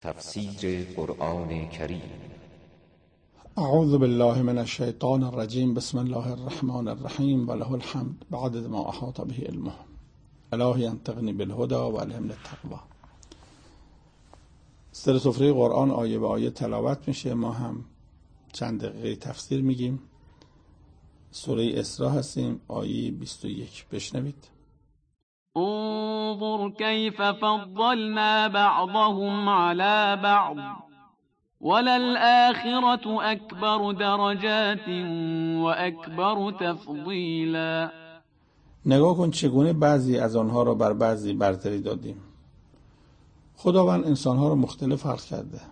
تفسیر قرآن کریم. اعوذ بالله من الشیطان الرجیم. بسم الله الرحمن الرحیم و له الحمد بعدد ما احاط به علمه. الهی انطقنی بالهدى و الهمنی التقوی. سر سفره قرآن آیه به آیه تلاوت میشه، ما هم چند دقیقه تفسیر میگیم. سوره اسراء هستیم، آیه 21. بشنوید. انظر كيف فضلنا بعضهم على بعض وللآخرة أكبر درجات وأكبر تفضیلا. نگاه کن چگونه بعضی از آنها را بر بعضی برتری دادیم. خداوند انسانها را مختلف خلق کرده،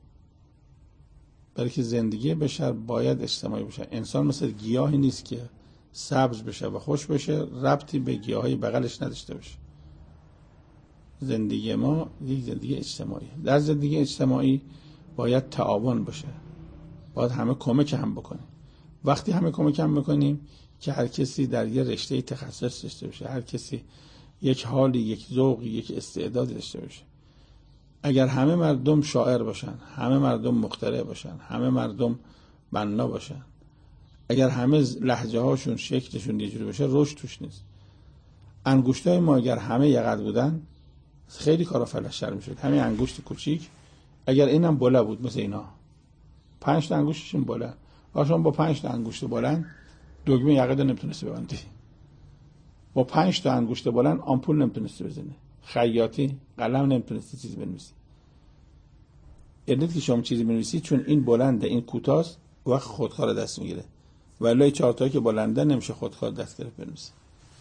برای که زندگی بشر باید اجتماعی بشه. انسان مثل گیاهی نیست که سبز بشه و خوش بشه، ربطی به گیاهای بغلش نداشته باشه. زندگی ما یک زندگی اجتماعی. در زندگی اجتماعی باید تعاون باشه، باید همه کمک هم بکنیم. وقتی همه کمک هم بکنیم که هر کسی در یه رشته تخصص داشته باشه، هر کسی یک حالی، یک ذوقی، یک استعدادی داشته باشه. اگر همه مردم شاعر باشن، همه مردم مخترع باشن، همه مردم بنا باشن، اگر همه لهجه هاشون شکلشون یه جوری باشه، رشد توش نیست. انگشتای ما اگر همه یقد بودن خیلی کارا فلج‌تر میشد. همین انگشت کوچیک اگر اینم بالا بود مثل اینا، 5 تا انگشتشون بالا، شما با 5 تا انگشت بلند دکمه یقد نمیتونستی ببندی، با 5 تا انگشت بلند آمپول نمیتونستی بزنی، خیاطی قلم نمیتونستی چیزی بنویسی. یعنی که شما چیزی بنویسی چون این بلنده این کوتاست، وقت خودکار دست میگیره، ولی 4 تایی که بلنده نمیشه خودکار دست گرفت بنویسی.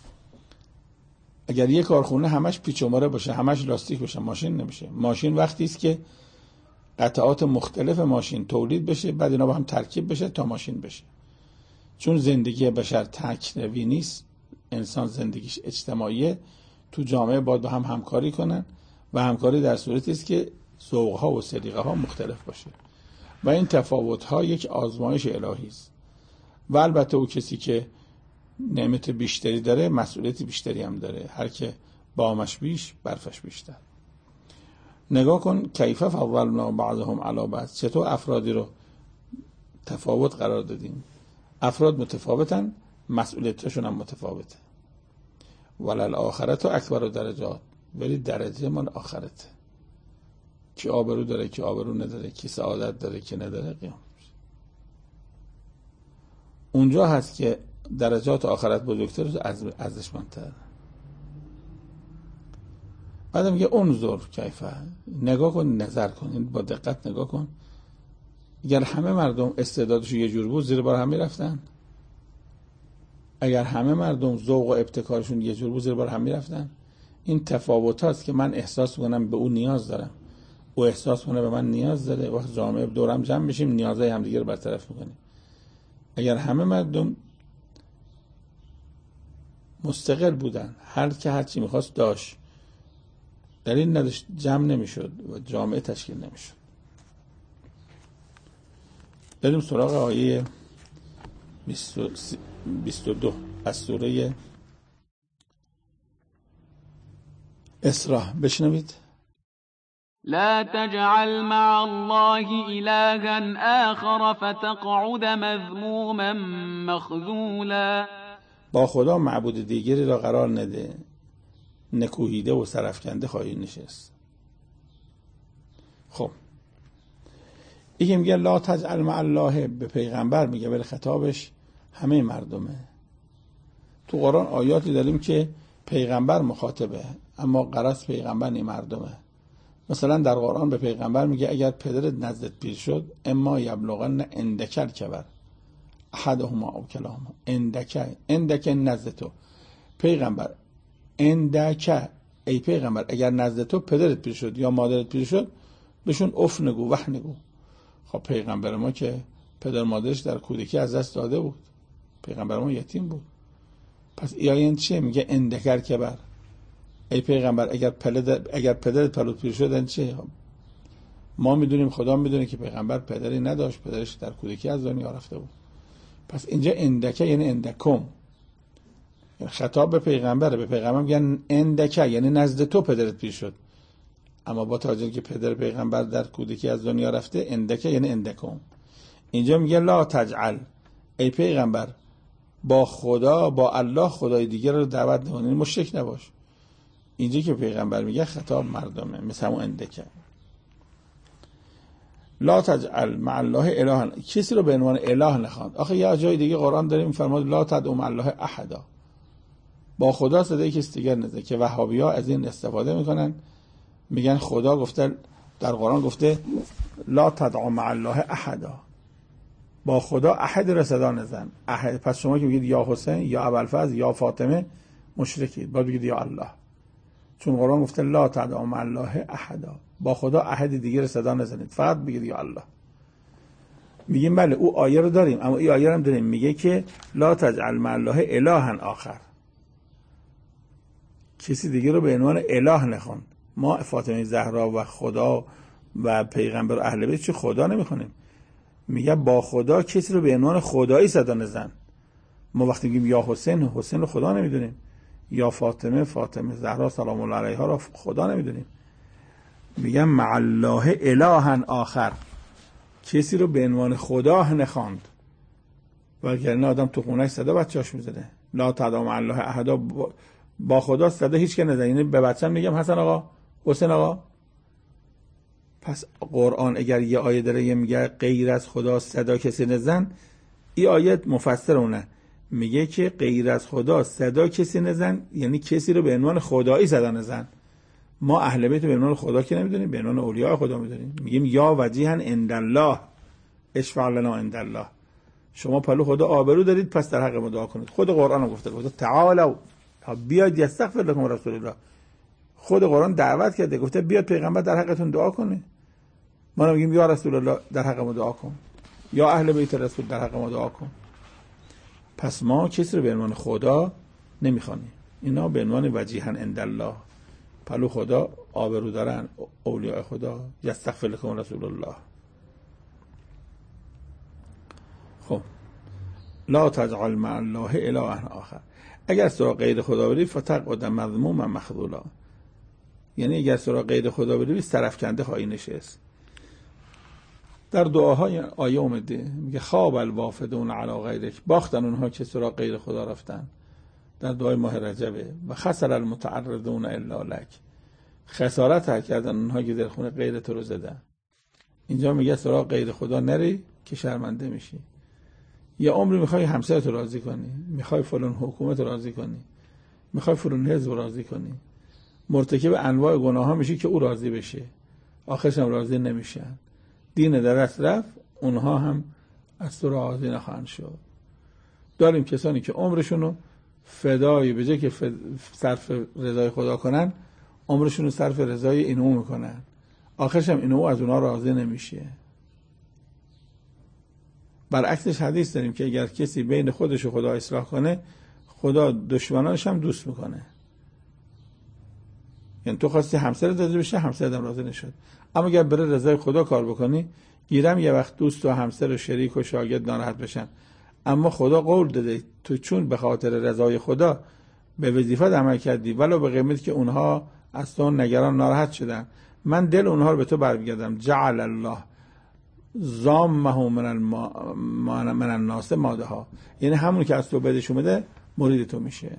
اگر یک کارخونه همش پیچ و ماره باشه، همش لاستیک باشه، ماشین نمیشه. ماشین وقتی است که قطعات مختلف ماشین تولید بشه، بعد اینا با هم ترکیب بشه تا ماشین بشه. چون زندگی بشر تک‌روی نیست، انسان زندگیش اجتماعیه، تو جامعه باید با هم همکاری کنن و همکاری در صورتی است که ذوق‌ها و سلیقه‌ها مختلف باشه و این تفاوت‌ها یک آزمایش الهی است. و البته او کسی که نعمت بیشتری داره مسئولیت بیشتری هم داره. هر که بامش بیش برفش بیشتر. نگاه کن کیف فضلنا بعضهم علی بعض، چطور افرادی رو تفاوت قرار دادیم. افراد متفاوتن، مسئولیتشون هم متفاوته. وللآخرة اکبر درجات، ولی درجه مال آخرته. کی آبرو داره، کی آبرو نداره، کی سعادت داره، کی نداره، قیام اونجا هست که درجات آخرت بزرگتر و ارزشمندتر. بعد میگه انظر کیفه، نگاه کن، نظر کن، با دقت نگاه کن. اگر همه مردم استعدادشون یه جور بود زیر بار هم میرفتن؟ اگر همه مردم ذوق و ابتکارشون یه جور بود زیر بار هم میرفتن؟ این تفاوت هاست که من احساس کنم به اون نیاز دارم، او احساس کنه به من نیاز داره. وقت جامعه دورم جمع میشیم نیازهای همدیگه رو برطرف میکنیم. اگر همه مردم مستقل بودن، هر که هر چی میخواست داشت، دلیل نداشت، جمع نمیشد و جامعه تشکیل نمیشد. بریم سراغ آیه 22 از سوره اسراء. بشنوید. لا تجعل مع الله إلها آخر فتقعد مذموما مخذولا. با خدا معبود دیگری را قرار نده، نکوهیده و سرفکنده خواهی نشست. خب این میگه لا تجعل مع الله، به پیغمبر میگه، ولی خطابش همه مردمه. تو قرآن آیاتی داریم که پیغمبر مخاطبه اما غرض پیغمبر نی مردمه. مثلا در قرآن به پیغمبر میگه اگر پدرت نزدت پیر شد اما یبلغن عندک الکبر احدهما او کلاهما. عندک نزد تو پیغمبر، عندک ای پیغمبر، اگر نزد تو پدرت پیر شد یا مادرت پیر شد بهشون اف نگو، وح نگو. خب پیغمبر ما که پدر مادرش در کودکی از دست داده بود، پیغمبر ما یتیم بود. پس این چیه؟ میگه عندک الکبر، ای پیغمبر اگر پدرت پلوت پیر شد این چیه؟ ما میدونیم، خدا میدونه که پیغمبر پدری نداشت، پدرش در کودکی از دنیا رفته بود. پس اینجا اندکه یعنی اندکم، خطاب به پیغمبره. به پیغمبر میگن اندکه یعنی نزد تو پدرت پیر شد. اما با توجه که پدر پیغمبر در کودکی از دنیا رفته، اندکه یعنی اندکم. اینجا میگه لا تجعل، ای پیغمبر با خدا، با الله خدای دیگر رو دعوت نکن، یعنی مشرک نباش. اینجا که پیغمبر میگه خطاب مردمه، مثل همون اندکه. لا تجعل مع الله الها، کسی رو به عنوان اله نخوان. آخه یه جای دیگه قرآن داره میفرماد لا تدعوا مع الله احدا، با خدا صدای کسی دیگر نزن، که وهابی‌ها از این استفاده میکنن، میگن خدا گفته در قرآن گفته لا تدعوا مع الله احدا، با خدا احد را صدا نزن. احد، پس شما که میگید یا حسین یا ابوالفضل یا فاطمه مشرکید، باید بگید یا الله، چون قرآن گفته لا تدعوا مع الله احدا، با خدا احد دیگه را صدا نزنید، فقط بگید یا الله. میگیم بله او آیه رو داریم، اما این آیه هم داریم میگه که لا تجعل مع الله الها آخر، کسی دیگه رو به عنوان اله نخوان. ما فاطمه زهرا و خدا و پیغمبر و اهل بیت چه خدا نمیخونیم، میگه با خدا کسی رو به عنوان خدایی صدا نزن. ما وقتی میگیم یا حسین، حسین رو خدا نمیدونیم، یا فاطمه زهرا سلام الله علیها رو خدا نمیدونیم. میگم مع الله اله آخر، کسی رو به عنوان خدا نخواند، وگرنه آدم تو خونه‌اش صدا بچه‌اش میزنه. لا تدعوا مع الله احد، با خدا صدا هیچ که نزنه، یعنی به بچه‌م میگم حسن آقا، حسین آقا. پس قرآن اگر یه آیه داره یه میگه غیر از خدا صدا کسی نزن، این آیه مفسر اونه، میگه که غیر از خدا صدا کسی نزن، یعنی کسی رو به عنوان خدایی صدا نزن. ما اهل بیت به عنوان خدا که نمیدونیم، به عنوان اولیاء خدا میدونیم. میگیم یا وجیها عند الله اشفع لنا عند الله، شما پلو خدا آبرو دارید پس در حق ما دعا کنید. خود قرآن هم گفته تعالوا، بیاید یستغفر لكم رسول الله. خود قرآن دعوت کرده، گفته بیاد پیغمبر در حقتون دعا کنه. ما میگیم یا رسول الله در حق ما دعا کن، یا اهل بیت رسول در حق ما دعا کن. پس ما کسی رو به عنوان خدا نمیخوانیم، اینا به عنوان وجیها عند الله، پلو خدا آبرو دارن اولیاء خدا. یستغفر لكم رسول الله. خب لا تجعل مع الله اله آخر، اگر سراغ غیر خدا بری فتقعد مذموما مخذولا، یعنی اگر سراغ غیر خدا بری سرفکنده خواهی نشست. در دعاهای آیه اومده میگه خواب الوافدون علی غیرک، باختن اونها که سراغ غیر خدا رفتن. در دعای ماه رجبه و خسر المتعرضون الا لک، خسارت کردن اونها که در خونه غیر تو رو زدن. اینجا میگه سراغ غیر خدا نری که شرمنده میشی. یه عمری میخوای همسرت رو راضی کنی، میخوای فلان حکومت رو راضی کنی، میخوای فلان حزب رو راضی کنی، مرتکب انواع گناه ها میشی که او راضی بشه، آخرش هم راضی نمیشن. دین در دست رفت، اونها هم از تو راضی نخواهند شد. داریم کسانی که عمرشونو فدای به جای که صرف رضای خدا کنن، عمرشونو صرف رضای اینو میکنن، آخرش هم اینو از اونها راضی نمیشه. برعکسش حدیث داریم که اگر کسی بین خودش و خدا اصلاح کنه، خدا دشمنانش هم دوست میکنه. یعنی تو خواستی همسرت راضی بشه، همسرت هم راضی نشد. اما اگر بره رضای خدا کار بکنی، گیرم یه وقت دوست و همسر و شریک و شاگرد ناراحت بشن، اما خدا قول داده تو چون به خاطر رضای خدا به وظیفه عمل کردی، ولو به قیمتی که اونها از تو نگران ناراحت شدن، من دل اونها رو به تو برمیگردم. جعل الله زامه من الناس مادها، یعنی همون که از تو بدش اومده مرید تو میشه.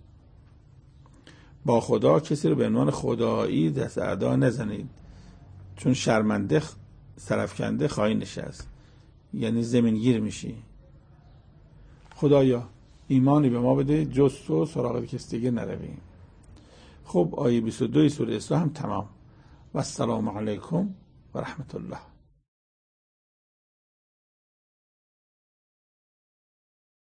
با خدا کسی رو به عنوان خدایی دست اعدا نزنید، چون شرمنده سرفکنده خواهی نشست، یعنی زمینگیر میشی. خدایا ایمانی به ما بده جز تو سراغ کسی دیگه نرویم. خب آیه 22 سوره اسراء هم تمام. و السلام علیکم و رحمت الله.